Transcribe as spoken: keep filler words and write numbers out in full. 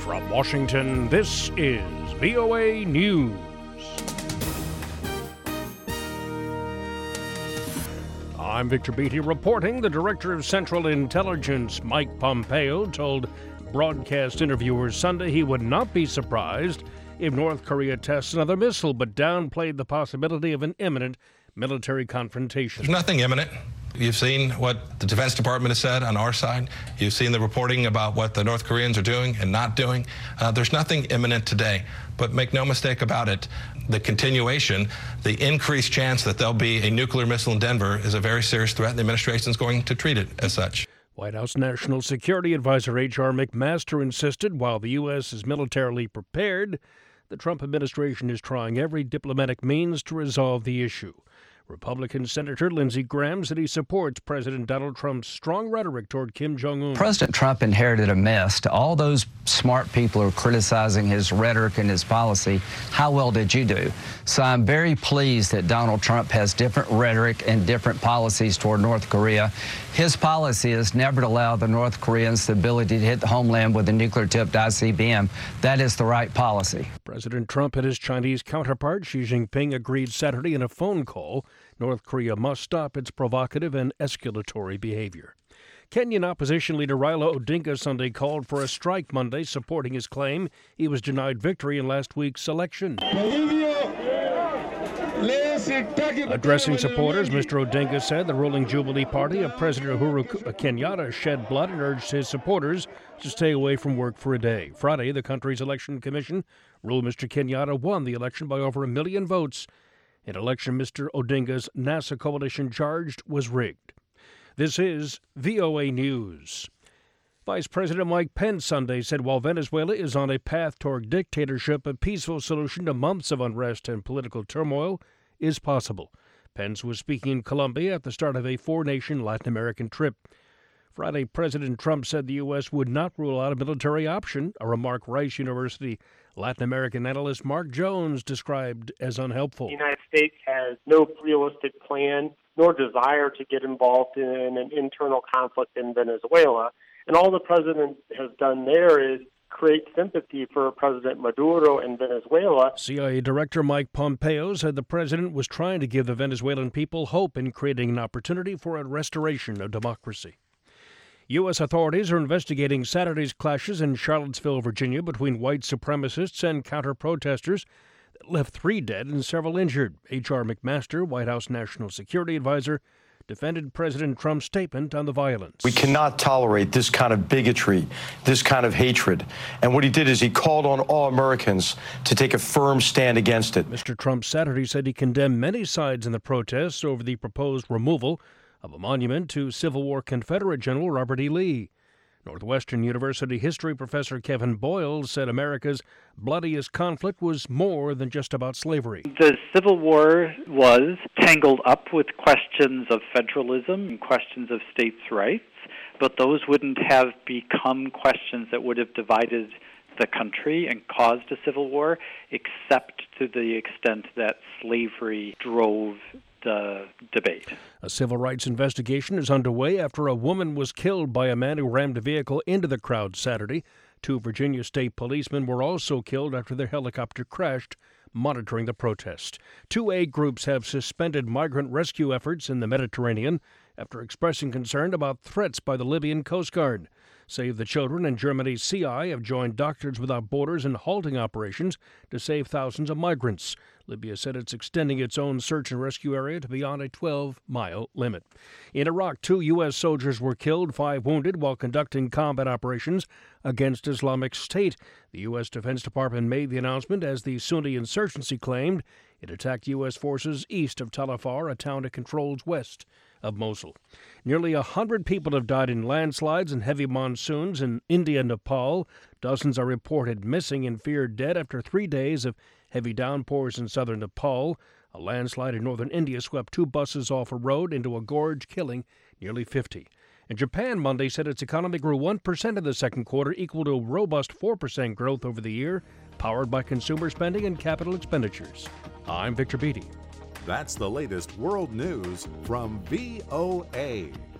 From Washington, this is V O A News. I'm Victor Beatty reporting. The Director of Central Intelligence, Mike Pompeo, told broadcast interviewers Sunday he would not be surprised if North Korea tests another missile, but downplayed the possibility of an imminent military confrontation. There's nothing imminent. You've seen what the Defense Department has said on our side. You've seen the reporting about what the North Koreans are doing and not doing. Uh, there's nothing imminent today. But make no mistake about it, the continuation, the increased chance that there'll be a nuclear missile in Denver is a very serious threat, and the administration is going to treat it as such. White House National Security Advisor H R McMaster insisted while the U S is militarily prepared, the Trump administration is trying every diplomatic means to resolve the issue. Republican Senator Lindsey Graham said he supports President Donald Trump's strong rhetoric toward Kim Jong-un. President Trump inherited a mess. To all those smart people who are criticizing his rhetoric and his policy, how well did you do? So I'm very pleased that Donald Trump has different rhetoric and different policies toward North Korea. His policy is never to allow the North Koreans the ability to hit the homeland with a nuclear-tipped I C B M. That is the right policy. President Trump and his Chinese counterpart Xi Jinping agreed Saturday in a phone call North Korea must stop its provocative and escalatory behavior. Kenyan opposition leader Raila Odinga Sunday called for a strike Monday, supporting his claim he was denied victory in last week's election. Addressing supporters, Mister Odinga said the ruling Jubilee Party of President Uhuru Kenyatta shed blood and urged his supporters to stay away from work for a day. Friday, the country's election commission ruled Mister Kenyatta won the election by over a million votes. An election Mister Odinga's NASA coalition charged was rigged. This is V O A News. Vice President Mike Pence Sunday said while Venezuela is on a path toward dictatorship, a peaceful solution to months of unrest and political turmoil is possible. Pence was speaking in Colombia at the start of a four-nation Latin American trip. Friday, President Trump said the U S would not rule out a military option, a remark Rice University Latin American analyst Mark Jones described as unhelpful. The United States has no realistic plan nor desire to get involved in an internal conflict in Venezuela. And all the president has done there is create sympathy for President Maduro in Venezuela. C I A Director Mike Pompeo said the president was trying to give the Venezuelan people hope in creating an opportunity for a restoration of democracy. U S authorities are investigating Saturday's clashes in Charlottesville, Virginia, between white supremacists and counter-protesters that left three dead and several injured. H R McMaster, White House National Security Advisor, defended President Trump's statement on the violence. We cannot tolerate this kind of bigotry, this kind of hatred. And what he did is he called on all Americans to take a firm stand against it. Mister Trump Saturday said he condemned many sides in the protests over the proposed removal of a monument to Civil War Confederate General Robert E. Lee. Northwestern University history professor Kevin Boyle said America's bloodiest conflict was more than just about slavery. The Civil War was tangled up with questions of federalism and questions of states' rights, but those wouldn't have become questions that would have divided the country and caused a civil war, except to the extent that slavery drove the debate. A civil rights investigation is underway after a woman was killed by a man who rammed a vehicle into the crowd Saturday. Two Virginia state policemen were also killed after their helicopter crashed monitoring the protest. Two aid groups have suspended migrant rescue efforts in the Mediterranean after expressing concern about threats by the Libyan Coast Guard. Save the Children and Germany's C I have joined Doctors Without Borders in halting operations to save thousands of migrants. Libya said it's extending its own search and rescue area to beyond a twelve-mile limit. In Iraq, two U S soldiers were killed, five wounded, while conducting combat operations against Islamic State. The U S Defense Department made the announcement as the Sunni insurgency claimed it attacked U S forces east of Tal Afar, a town it controls west of Mosul. Nearly a hundred people have died in landslides and heavy monsoons in India and Nepal. Dozens are reported missing and feared dead after three days of heavy downpours in southern Nepal. A landslide in northern India swept two buses off a road into a gorge, killing nearly fifty. And Japan Monday said its economy grew one percent in the second quarter, equal to a robust four percent growth over the year, powered by consumer spending and capital expenditures. I'm Victor Beatty. That's the latest world news from V O A.